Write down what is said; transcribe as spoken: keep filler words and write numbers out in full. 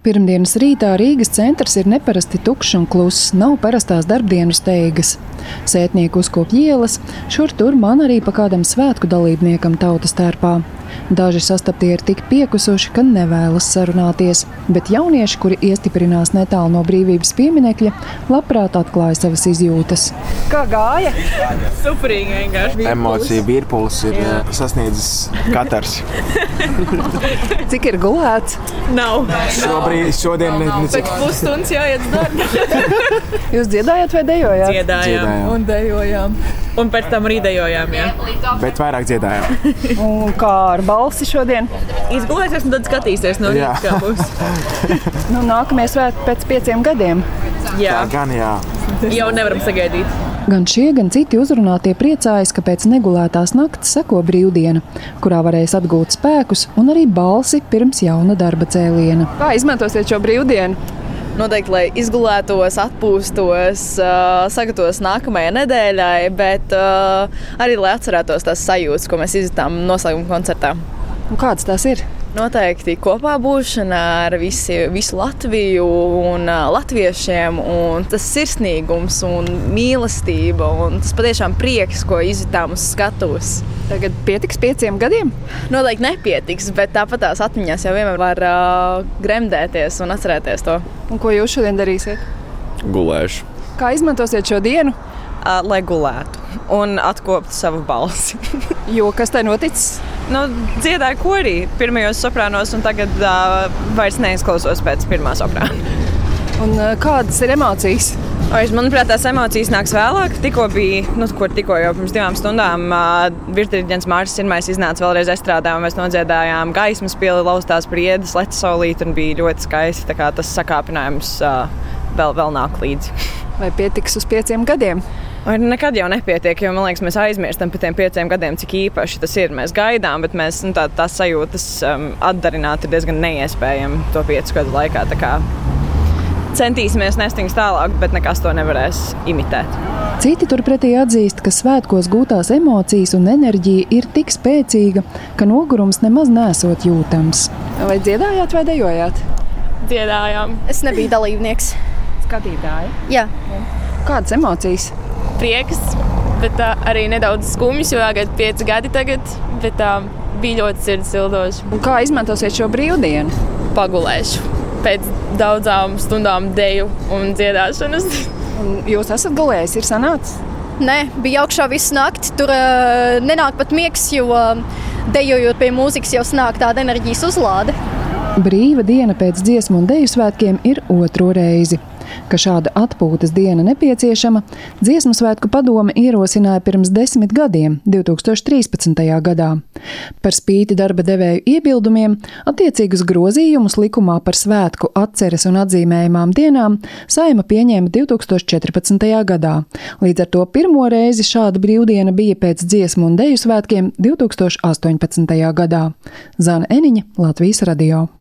Pirmdienas rītā Rīgas centrs ir neparasti tukšs un kluss, nav parastās darbdienu steigas. Sētnieki uzkopj ielas, šur tur man arī pa kādam svētku dalībniekam tautas tērpā. Daži sastaptie ir tik piekusuši, ka nevēlas sarunāties, bet jaunieši, kuri iestiprinās netālu no Brīvības pieminekļa, labprāt atklāja savas izjūtas. Kā gāja? Superīgi vienkārši. Emocija virpulis ir Jā. sasniedzis katrs. Cik ir gulēts? Nav. Šobrīd, šodien ne, ne cik. Pēc pusstundas jāiet uz darbu. Jūs dziedājāt vai dejojāt? Dziedājām. Dziedājām. Un dejojām. Un pēc tam arī dejojām, jā. Bet vairāk dziedājām. Un kā ar balsi šodien? Izgulēsies un tad skatīsies no rīta, kā būs. Nu, nākamie svētki pēc pieciem gadiem. Jā. Tā gan jā. Jau nevaram sagaidīt. Gan šie, gan citi uzrunātie priecājas, ka pēc negulētās nakts seko brīvdiena, kurā varēs atgūt spēkus un arī balsi pirms jauna darba cēliena. Kā izmantosiet šo brīvdienu? Noteikti, lai izgulētos, atpūstos, uh, sagatavos nākamajai nedēļai, bet uh, arī, lai atcerētos tās sajūtas, ko mēs izjutām noslēguma koncertā. Un kādas tās ir? Noteikti kopā būšana ar visi, visu Latviju un uh, latviešiem, un tas sirsnīgums un mīlestība, un tas patiešām prieks, ko izjutām uz skatuves. Tagad pietiks pieciem gadiem? Noteikti nepietiks, bet tāpat tās atmiņās jau vienmēr var uh, gremdēties un atcerēties to. Un ko jūs šodien darīsiet? Gulēšu. Kā izmantosiet šo dienu? Uh, lai gulētu un atkoptu savu balsi. Jo kas tai noticis? Nu, dziedāju korī pirmajos soprānos, un tagad uh, vairs neizklausos pēc pirmā soprāna. Un uh, kādas ir emocijas? Oiš, manuprāt, tās emocijas nāks vēlāk. Tikko bija, nu, kur tikko jau pirms divām stundām uh, virsdiriģents Māris Sirmais iznāca vēlreiz estrādē, un mēs nodziedājām gaismas pili, laustās priedes, lec saulīt, un bija ļoti skaisti. Tā kā tas sakāpinājums uh, vēl, vēl nāk līdzi. Vai pietiks uz pieciem gadiem? Vai nekad jau nepietiek, jo, man liekas, mēs aizmirstam par tiem pieciem gadiem, cik īpaši tas ir. Mēs gaidām, bet mēs, nu, tā, tās sajūtas um, atdarināt ir diezgan neiespējami to piecu gadu laikā. Tā kā centīsimies nestings tālāk, bet nekas to nevarēs imitēt. Citi turpretī atzīst, ka svētkos gūtās emocijas un enerģija ir tik spēcīga, ka nogurums nemaz nesot jūtams. Vai dziedājāt vai dejojāt? Dziedājām. Es nebiju dalībnieks. Skatītāji? Jā. Kādas emocijas? Prieks, bet uh, arī nedaudz skumjas, jo jāgaida pieci gadi tagad, bet uh, bija ļoti sirds sildoši. Un kā izmantosiet šo brīvdienu? Pagulēšu pēc daudzām stundām deju un dziedāšanas. Un jūs esat gulējis, ir sanācis? Nē, bija augšā visu nakti, tur uh, nenāk pat miegs, jo uh, dejojot pie mūzikas jau sanāk tāda enerģijas uzlāde. Brīva diena pēc dziesmu un deju svētkiem ir otro reizi. Ka šāda atpūtas diena nepieciešama, Dziesmu svētku padome ierosināja pirms desmit gadiem, divi tūkstoši trīspadsmitajā gadā. Par spīti darba devēju iebildumiem, attiecīgus grozījumus likumā par svētku atceres un atzīmējumām dienām Saeima pieņēma divi tūkstoši četrpadsmitajā gadā. Līdz ar to pirmo reizi šāda brīvdiena bija pēc Dziesmu un deju svētkiem divi tūkstoši astoņpadsmitajā gadā. Zana Eniņa, Latvijas radio.